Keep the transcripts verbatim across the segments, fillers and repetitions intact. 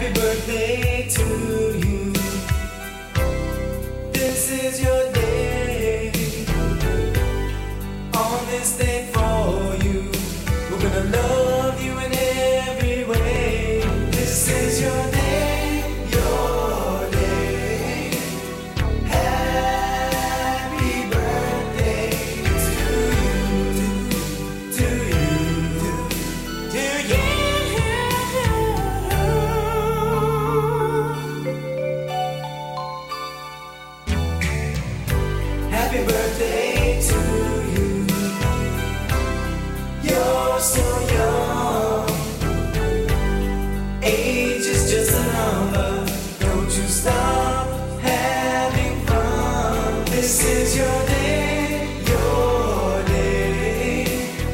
Happy birthday to you. This is your day. On this day for you, we're gonna love you in every way. This is your day, your day. Happy birthday to you, to you, to you. Happy birthday to you. You're so young. Age is just a number. Don't you stop having fun. This is your day, your day.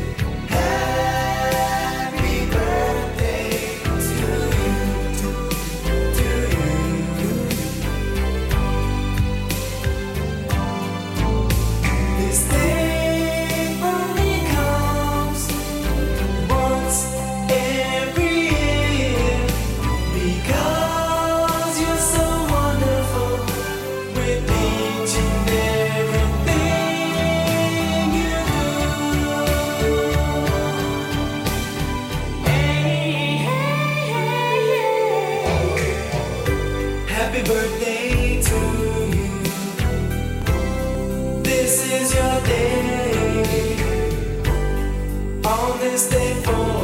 Happy birthday to you, to you. This day only comes once every year, because you're so wonderful with each and everything you do. Hey, hey, hey, hey. Happy birthday to you. This is your day. On this day for